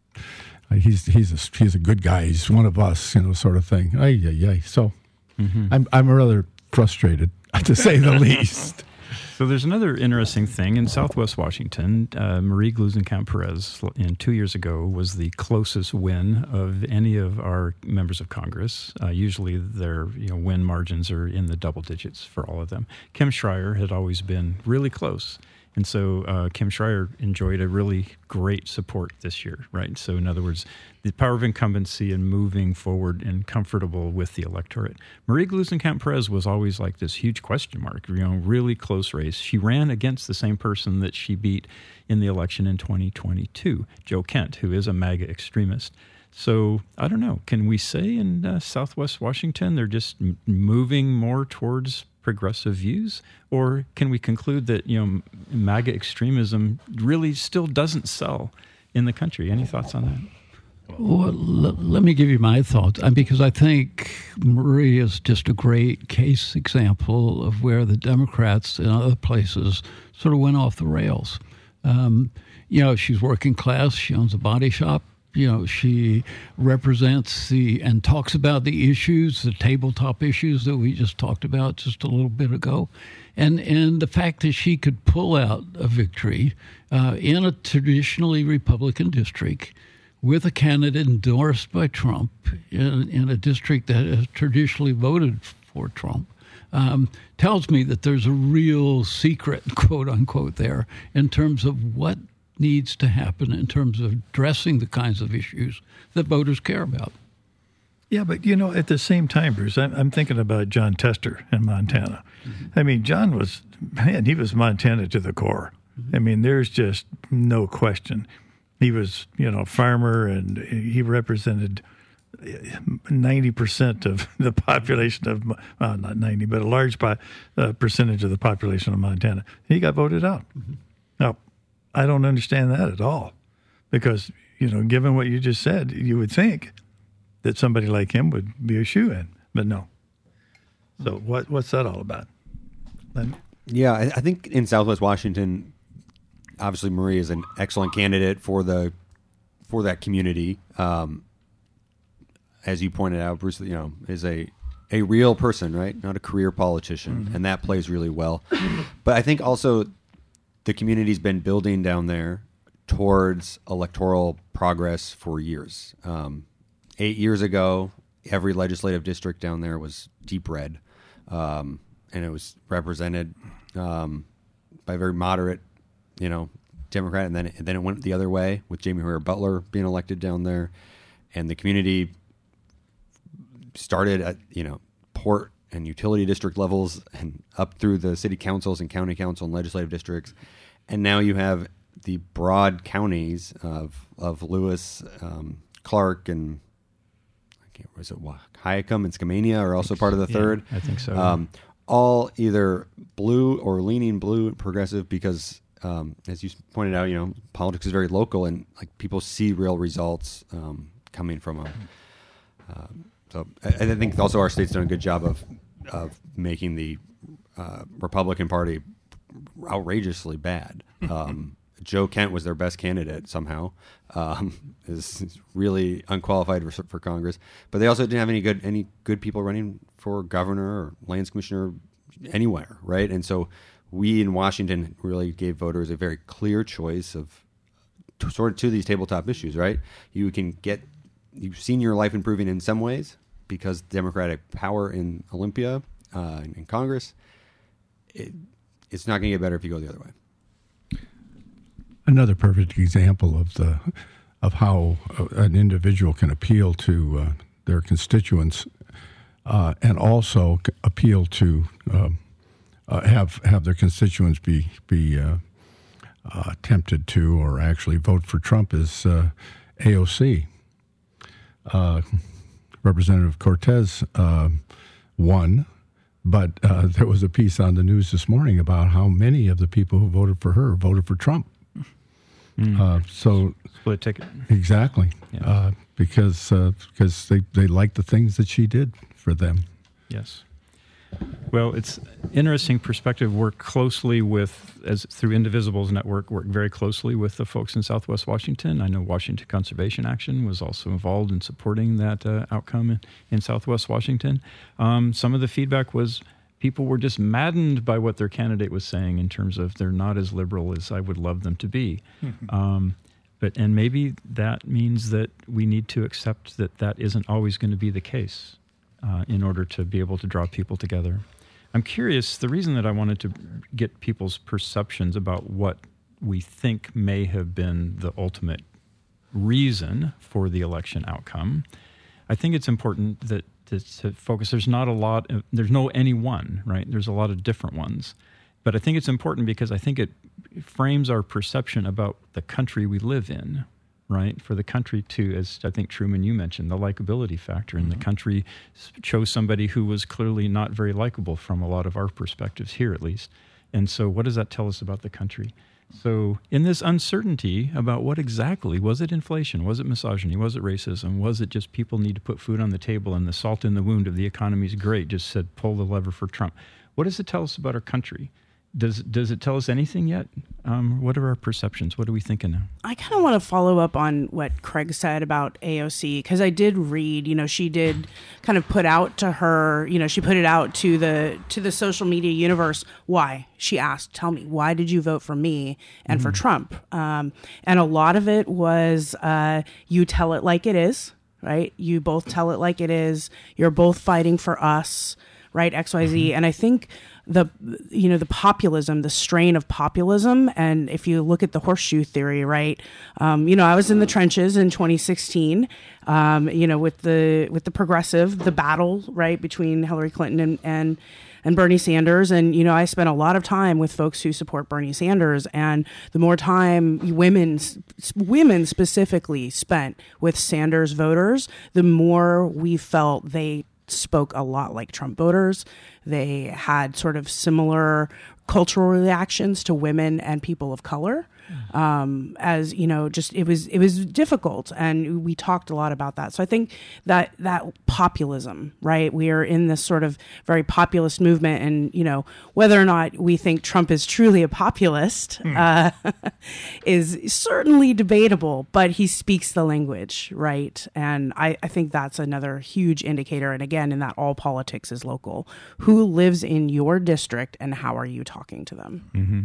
He's he's a, he's a good guy. He's one of us, you know, sort of thing. Ay, ay, ay. So mm-hmm. I'm I'm rather frustrated, to say the least. So there's another interesting thing in Southwest Washington. Uh, Marie Gluesenkamp Perez, in two years ago, was the closest win of any of our members of Congress. Uh, usually, their you know win margins are in the double digits for all of them. Kim Schreier had always been really close. And so uh, Kim Schreier enjoyed a really great support this year, right? So in other words, the power of incumbency and moving forward and comfortable with the electorate. Marie Gluesenkamp Perez was always like this huge question mark, you know, really close race. She ran against the same person that she beat in the election in twenty twenty-two, Joe Kent, who is a MAGA extremist. So I don't know. Can we say in uh, Southwest Washington they're just m- moving more towards progressive views, or can we conclude that you know MAGA extremism really still doesn't sell in the country? Any thoughts on that? Well, l- let me give you my thoughts, because I think Marie is just a great case example of where the Democrats in other places sort of went off the rails. Um, you know, she's working class. She owns a body shop. You know, she represents the and talks about the issues, the tabletop issues that we just talked about just a little bit ago. And and the fact that she could pull out a victory uh, in a traditionally Republican district with a candidate endorsed by Trump in, in a district that has traditionally voted for Trump um, tells me that there's a real secret, quote unquote, there in terms of what needs to happen in terms of addressing the kinds of issues that voters care about. Yeah, but, you know, at the same time, Bruce, I'm, I'm thinking about John Tester in Montana. Mm-hmm. I mean, John was, man, he was Montana to the core. Mm-hmm. I mean, there's just no question. He was, you know, a farmer, and he represented ninety percent of the population of, well, not ninety, but a large po- uh, percentage of the population of Montana. He got voted out. Mm-hmm. Now, I don't understand that at all, because, you know, given what you just said, you would think that somebody like him would be a shoo-in, but no. So what what's that all about? Len? Yeah, I, I think in Southwest Washington, obviously Marie is an excellent candidate for the for that community. Um, as you pointed out, Bruce, you know, is a a real person, right? Not a career politician, mm-hmm. and that plays really well. But I think also the community's been building down there towards electoral progress for years. Um, eight years ago, every legislative district down there was deep red, um, and it was represented um, by a very moderate, you know, Democrat. And then, and then it went the other way with Jamie Hoyer Butler being elected down there, and the community started at, you know, port and utility district levels and up through the city councils and county council and legislative districts. And now you have the broad counties of of Lewis, um, Clark, and I can't was it Hyacum and Skamania are also part of the third. Yeah, I think so. Um, all either blue or leaning blue and progressive, because um, as you pointed out, you know, politics is very local, and like people see real results um, coming from a. Um, so I, I think also our state's done a good job of of making the uh, Republican Party outrageously bad. Um, Joe Kent was their best candidate somehow. Um, is, is really unqualified for, for Congress, but they also didn't have any good any good people running for governor or lands commissioner anywhere, right? And so we in Washington really gave voters a very clear choice of to, sort of to these tabletop issues, right? You can get you've seen your life improving in some ways because Democratic power in Olympia uh, in Congress. It, it's not going to get better if you go the other way. Another perfect example of the of how an individual can appeal to uh, their constituents uh, and also appeal to um, uh, have have their constituents be be uh, uh, tempted to or actually vote for Trump is uh, A O C. Uh, Representative Cortez uh, won. But uh, there was a piece on the news this morning about how many of the people who voted for her voted for Trump. Mm. Uh, so split ticket. Exactly, yeah. uh, because uh, because they they liked the things that she did for them. Yes. Well, it's interesting perspective. Work closely with, as through Indivisibles Network, work very closely with the folks in Southwest Washington. I know Washington Conservation Action was also involved in supporting that uh, outcome in, in Southwest Washington. Um, some of the feedback was people were just maddened by what their candidate was saying in terms of they're not as liberal as I would love them to be. Mm-hmm. Um, but and maybe that means that we need to accept that that isn't always going to be the case. Uh, in order to be able to draw people together. I'm curious, the reason that I wanted to get people's perceptions about what we think may have been the ultimate reason for the election outcome, I think it's important that to, to focus, there's not a lot, of, there's no any one, right? There's a lot of different ones. But I think it's important because I think it frames our perception about the country we live in, right? For the country to, as I think Truman, you mentioned, the likability factor. And mm-hmm. the country chose somebody who was clearly not very likable from a lot of our perspectives here, at least. And so what does that tell us about the country? So in this uncertainty about what exactly, was it inflation? Was it misogyny? Was it racism? Was it just people need to put food on the table and the salt in the wound of the economy is great, just said pull the lever for Trump? What does it tell us about our country? Does does it tell us anything yet? Um, what are our perceptions? What are we thinking now? I kind of want to follow up on what Craig said about A O C, because I did read, you know, she did kind of put out to her, you know, she put it out to the to the social media universe. Why? She asked, tell me, why did you vote for me and mm-hmm. for Trump? Um, and a lot of it was uh, you tell it like it is, right? You both tell it like it is. You're both fighting for us, right? X Y Z. Mm-hmm. And I think the, you know, the populism, the strain of populism. And if you look at the horseshoe theory, right, um, you know, I was in the trenches in twenty sixteen, um, you know, with the, with the progressive, the battle, right, between Hillary Clinton and, and, and Bernie Sanders. And, you know, I spent a lot of time with folks who support Bernie Sanders. And the more time women, women specifically spent with Sanders voters, the more we felt they spoke a lot like Trump voters. They had sort of similar cultural reactions to women and people of color. Um, as you know, just it was it was difficult, and we talked a lot about that. So I think that that populism, right? We are in this sort of very populist movement, and you know whether or not we think Trump is truly a populist hmm. uh, is certainly debatable. But he speaks the language, right? And I, I think that's another huge indicator. And again, in that all politics is local. Who lives in your district, and how are you talking to them? Mm-hmm.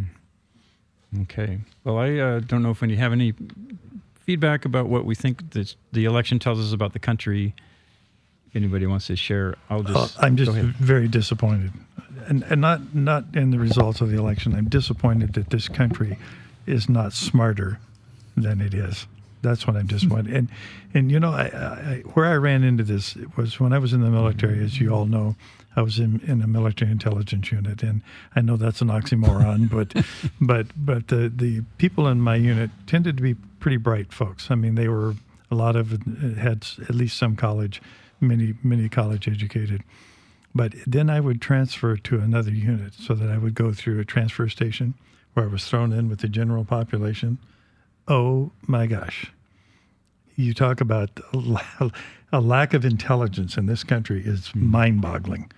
Okay. Well, I uh, don't know if you have any feedback about what we think this, the election tells us about the country. If anybody wants to share, I'll just. Uh, I'm just very disappointed, and and not not in the results of the election. I'm disappointed that this country is not smarter than it is. That's what I'm disappointed. and and you know, I, I, where I ran into this was when I was in the military, as you all know. I was in, in a military intelligence unit, and I know that's an oxymoron, but but but the the people in my unit tended to be pretty bright folks. I mean, they were a lot of had at least some college, many many college educated. But then I would transfer to another unit, so that I would go through a transfer station where I was thrown in with the general population. Oh my gosh! You talk about a lack of intelligence in this country is mind-boggling.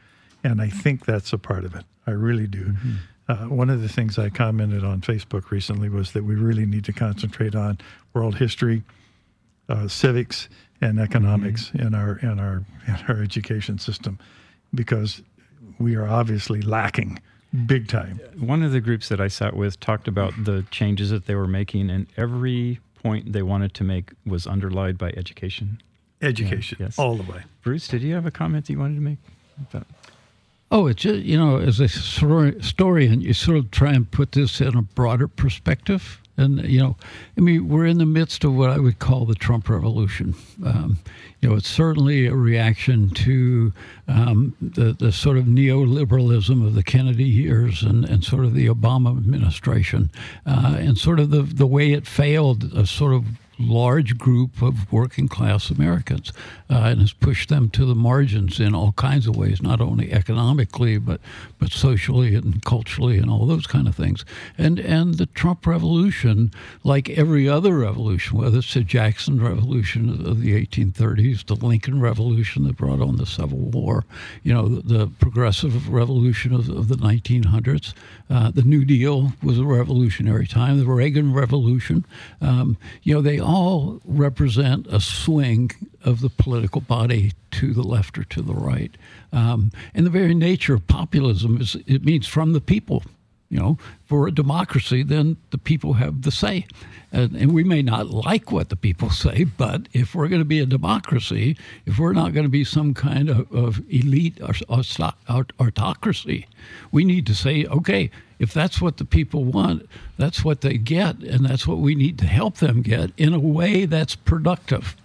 And I think that's a part of it. I really do. Mm-hmm. Uh, one of the things I commented on Facebook recently was that we really need to concentrate on world history, uh, civics, and economics mm-hmm. in our in our in our education system, because we are obviously lacking big time. One of the groups that I sat with talked about the changes that they were making, and every point they wanted to make was underlined by education. Education, yeah, yes. all the way. Bruce, did you have a comment that you wanted to make about? Oh, it's just, you know, as a historian, you sort of try and put this in a broader perspective. And, you know, I mean, we're in the midst of what I would call the Trump revolution. Um, you know, it's certainly a reaction to um, the, the sort of neoliberalism of the Kennedy years and, and sort of the Obama administration uh, and sort of the, the way it failed a sort of large group of working class Americans uh, and has pushed them to the margins in all kinds of ways, not only economically, but but socially and culturally and all those kind of things. And and the Trump revolution, like every other revolution, whether it's the Jackson Revolution of the eighteen thirties, the Lincoln Revolution that brought on the Civil War, you know, the, the progressive revolution of, of the nineteen hundreds, uh, the New Deal was a revolutionary time, the Reagan Revolution, um, you know, they all represent a swing of the political body to the left or to the right. Um, and the very nature of populism is it means from the people. You know, for a democracy, then the people have the say. And, and we may not like what the people say, but if we're going to be a democracy, if we're not going to be some kind of, of elite or, or, or autocracy, we need to say, okay, if that's what the people want, that's what they get, and that's what we need to help them get in a way that's productive.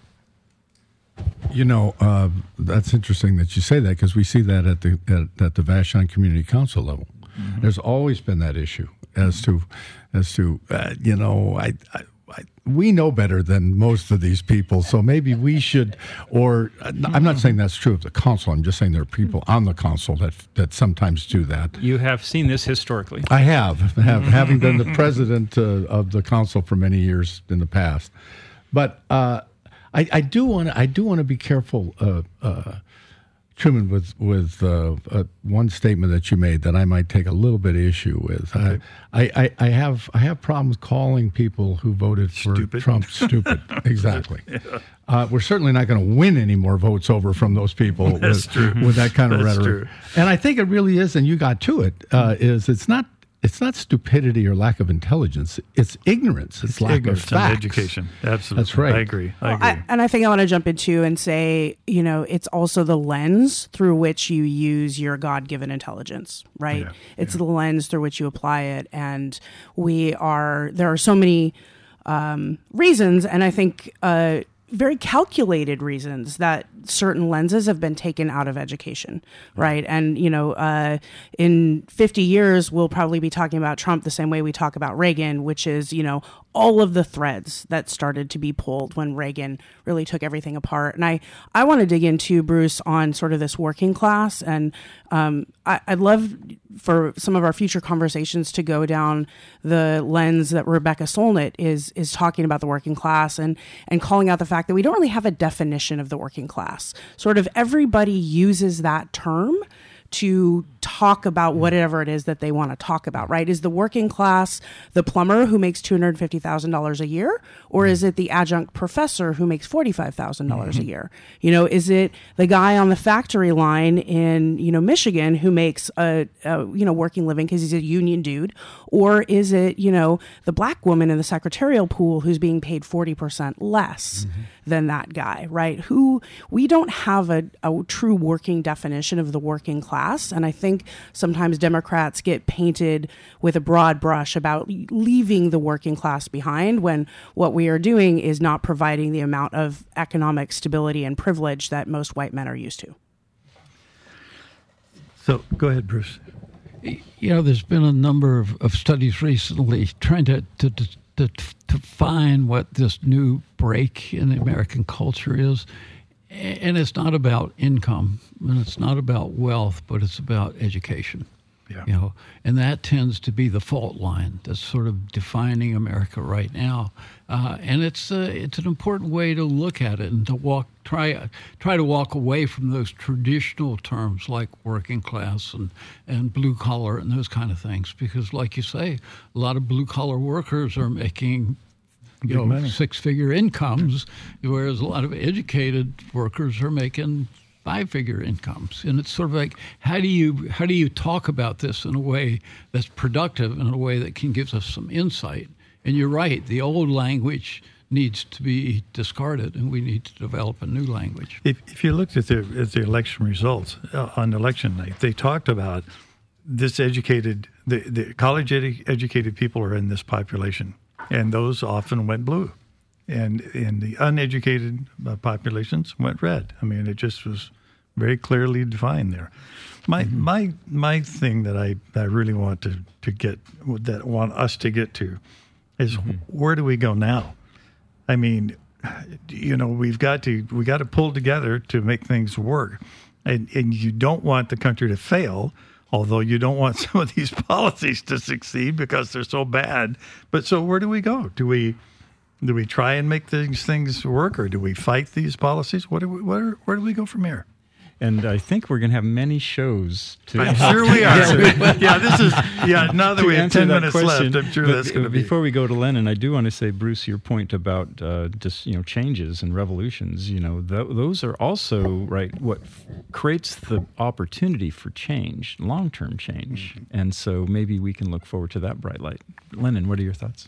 You know, uh, that's interesting that you say that, because we see that at the at, at the Vashon Community Council level. Mm-hmm. There's always been that issue as to, as to uh, you know, I, I, I, we know better than most of these people, so maybe we should, or I'm not saying that's true of the council, I'm just saying there are people on the council that that sometimes do that. You have seen this historically. I have, have having been the president uh, of the council for many years in the past. But uh, I, I do want I do want to be careful, uh, uh, Truman, with with uh, uh, one statement that you made that I might take a little bit of issue with. Okay. I, I, I have I have problems calling people who voted for stupid. Trump stupid. Exactly. Yeah. Uh, we're certainly not going to win any more votes over from those people with, with that kind of That's rhetoric. True. And I think it really is, and you got to it. Uh, is it's not. It's not stupidity or lack of intelligence. It's ignorance. It's, it's lack ignorance of facts. And education. Absolutely. That's right. I agree. I well, agree. I, and I think I want to jump into and say, you know, it's also the lens through which you use your God-given intelligence, right? Yeah, it's yeah. the lens through which you apply it. And we are, there are so many um, reasons, and I think uh, very calculated reasons that certain lenses have been taken out of education, right? And, you know, uh, in fifty years, we'll probably be talking about Trump the same way we talk about Reagan, which is, you know, all of the threads that started to be pulled when Reagan really took everything apart. And I, I want to dig into, Bruce, on sort of this working class. And um, I, I'd love for some of our future conversations to go down the lens that Rebecca Solnit is is talking about the working class and, and calling out the fact that we don't really have a definition of the working class. Sort of everybody uses that term to talk about whatever it is that they want to talk about, right? Is the working class the plumber who makes two hundred fifty thousand dollars a year? Or is it the adjunct professor who makes forty-five thousand dollars mm-hmm. a year? You know, is it the guy on the factory line in, you know, Michigan who makes a, a you know, working living because he's a union dude? Or is it, you know, the black woman in the secretarial pool who's being paid forty percent less mm-hmm. than that guy, right? Who, we don't have a, a true working definition of the working class. And I think sometimes Democrats get painted with a broad brush about leaving the working class behind when what we are doing is not providing the amount of economic stability and privilege that most white men are used to. So go ahead, Bruce. You know, there's been a number of, of studies recently trying to, to, to, to define what this new break in the American culture is. And it's not about income, and it's not about wealth, but it's about education. Yeah. You know, and that tends to be the fault line that's sort of defining America right now. Uh, and it's uh, it's an important way to look at it and to walk try try to walk away from those traditional terms like working class and, and blue collar and those kind of things. Because, like you say, a lot of blue collar workers are making you know money. six figure incomes, whereas a lot of educated workers are making five-figure incomes. And it's sort of like, how do you how do you talk about this in a way that's productive and in a way that can give us some insight? And you're right, the old language needs to be discarded, and we need to develop a new language. If, if you looked at the at the election results uh, on election night, they talked about this educated, the, the college edu- educated people are in this population, and those often went blue. And and the uneducated uh, populations went red. I mean, it just was very clearly defined there. My mm-hmm. my my thing that I, I really want to, to get that want us to get to is mm-hmm. where do we go now? I mean, you know, we've got to we got to pull together to make things work, and and you don't want the country to fail. Although you don't want some of these policies to succeed because they're so bad. But so where do we go? Do we Do we try and make these things work, or do we fight these policies? What do we, where, where do we go from here? And I think we're going to have many shows to I'm sure we are. yeah, this is, yeah, now that we have ten minutes question. left, I'm sure but, that's going to be. Before we go to Lennon, I do want to say, Bruce, your point about uh, just, you know, changes and revolutions, you know, th- those are also, right, what f- creates the opportunity for change, long-term change. Mm-hmm. And so maybe we can look forward to that bright light. Lennon, what are your thoughts?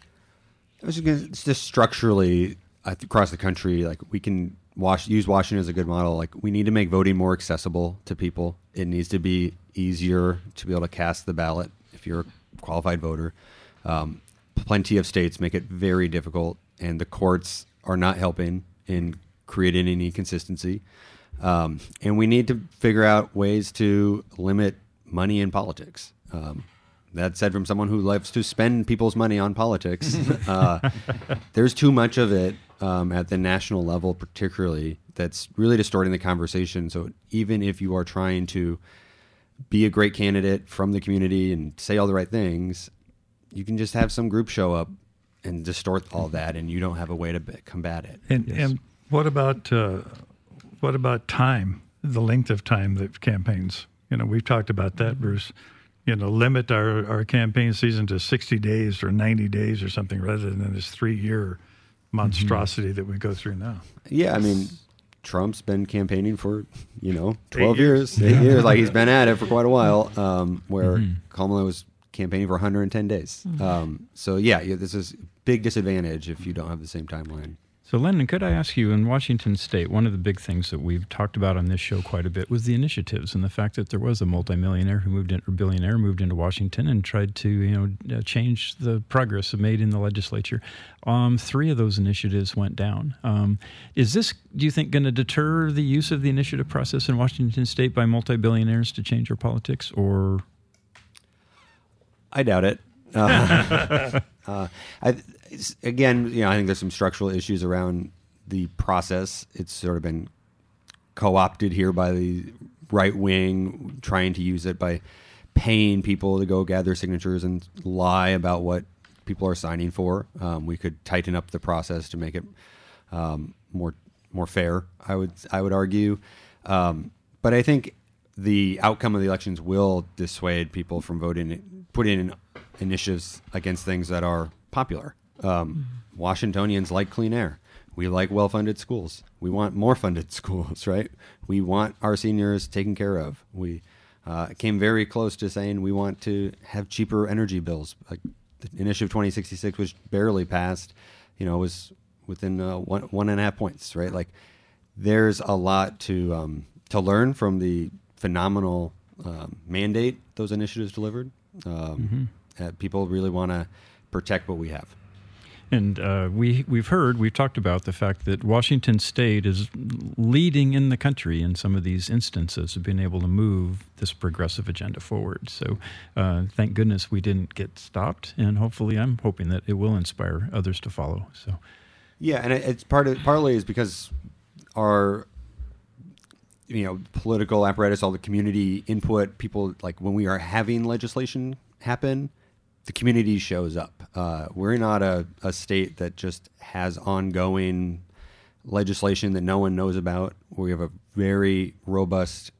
I was just gonna, it's just structurally uh, across the country, like we can wash, use Washington as a good model. Like we need to make voting more accessible to people. It needs to be easier to be able to cast the ballot if you're a qualified voter. Um, plenty of states make it very difficult, and the courts are not helping in creating any consistency. Um, and we need to figure out ways to limit money in politics. Um, That said, from someone who loves to spend people's money on politics, uh, there's too much of it um, at the national level, particularly, that's really distorting the conversation. So even if you are trying to be a great candidate from the community and say all the right things, you can just have some group show up and distort all that, and you don't have a way to combat it. And, yes. and what about uh, what about time? The length of time that campaigns. You know, we've talked about that, Bruce. You know, limit our, our campaign season to sixty days or ninety days or something rather than this three-year monstrosity mm-hmm. that we go through now. Yeah, I mean, Trump's been campaigning for, you know, twelve eight years. years. Eight years. Like, he's been at it for quite a while, um, where mm-hmm. Kamala was campaigning for one hundred ten days. Mm-hmm. Um, so, yeah, yeah, this is a big disadvantage if you don't have the same timeline. So, Lennon, could I ask you, in Washington State, one of the big things that we've talked about on this show quite a bit was the initiatives and the fact that there was a multimillionaire who moved in, or billionaire moved into Washington and tried to, you know, uh, change the progress made in the legislature. Um, three of those initiatives went down. Um, is this, do you think, going to deter the use of the initiative process in Washington State by multi-billionaires to change our politics, or? I doubt it. Uh, uh, I, again, you know, I think there's some structural issues around the process. It's sort of been co-opted here by the right wing, trying to use it by paying people to go gather signatures and lie about what people are signing for. Um, we could tighten up the process to make it um, more more fair. I would I would argue, um, but I think the outcome of the elections will dissuade people from voting, putting in initiatives against things that are popular. Um, Washingtonians like clean air. We like well-funded schools. We want more funded schools, right? We want our seniors taken care of. We uh, came very close to saying we want to have cheaper energy bills. Like the Initiative twenty sixty-six, which barely passed, you know, was within uh, one one and a half points, right? Like there's a lot to um, to learn from the phenomenal um, mandate those initiatives delivered. Um, mm-hmm. uh, people really want to protect what we have. And uh, we, we've heard, we've talked about the fact that Washington State is leading in the country in some of these instances of being able to move this progressive agenda forward. So uh, thank goodness we didn't get stopped, and hopefully I'm hoping that it will inspire others to follow. So, yeah, and it's part of, partly is because our you know, political apparatus, all the community input, people, like when we are having legislation happen, the community shows up. Uh, we're not a, a state that just has ongoing legislation that no one knows about. We have a very robust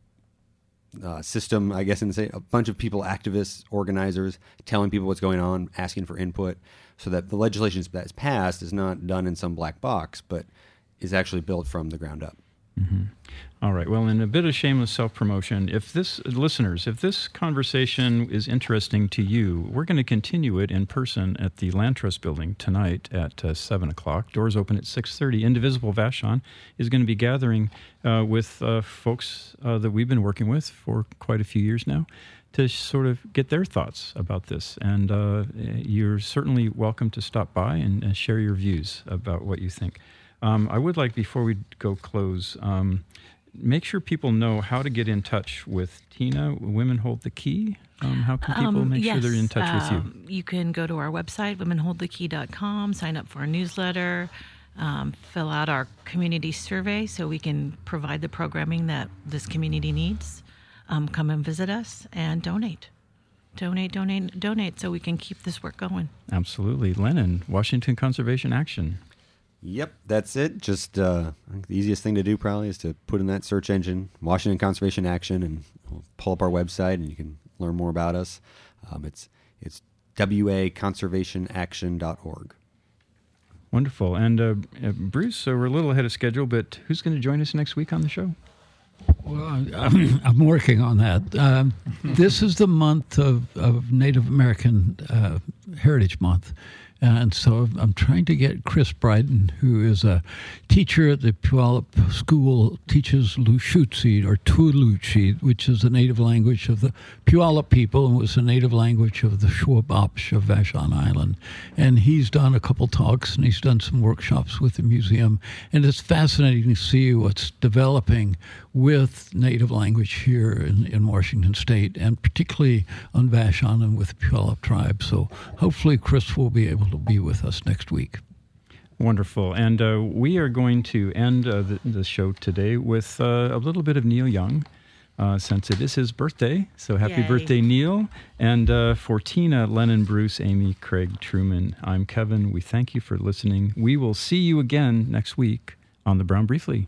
uh, system, I guess, and say a bunch of people, activists, organizers, telling people what's going on, asking for input, so that the legislation that's passed is not done in some black box, but is actually built from the ground up. Mm-hmm. All right. Well, in a bit of shameless self-promotion, if this, listeners, if this conversation is interesting to you, we're going to continue it in person at the Land Trust Building tonight at uh, seven o'clock. Doors open at six thirty. Indivisible Vashon is going to be gathering uh, with uh, folks uh, that we've been working with for quite a few years now to sort of get their thoughts about this. And uh, you're certainly welcome to stop by and, and share your views about what you think. Um, I would like, before we go close, um, make sure people know how to get in touch with Tina. Women Hold the Key. Um, how can people um, make yes, sure they're in touch with you? Um, you can go to our website, women hold the key dot com, sign up for our newsletter, um, fill out our community survey so we can provide the programming that this community needs. Um, come and visit us and donate. Donate, donate, donate so we can keep this work going. Absolutely. Lennon, Washington Conservation Action. Yep, that's it. Just uh, I think the easiest thing to do probably is to put in that search engine, Washington Conservation Action, and we'll pull up our website, and you can learn more about us. Um, it's it's w a conservation action dot org. Wonderful. And uh, uh, Bruce, so we're a little ahead of schedule, but who's going to join us next week on the show? Well, I'm, I'm working on that. Um, this is the month of, of Native American uh, Heritage Month. And so I'm trying to get Chris Bryden, who is a teacher at the Puyallup School, teaches Lushootseed or Tuolumne, which is the native language of the Puyallup people and was the native language of the Squabosh of Vashon Island. And he's done a couple talks and he's done some workshops with the museum. And it's fascinating to see what's developing with native language here in, in Washington State, and particularly on Vashon and with the Puyallup tribe. So hopefully Chris will be able to be with us next week. Wonderful. And uh, we are going to end uh, the, the show today with uh, a little bit of Neil Young, uh, since it is his birthday. So happy Yay. birthday, Neil. And uh, for Tina, Lennon, Bruce, Amy, Craig, Truman, I'm Kevin. We thank you for listening. We will see you again next week on The Brown Briefly.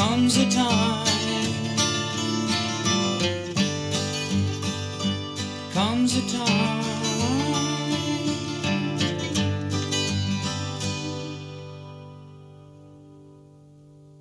Comes a time, comes a time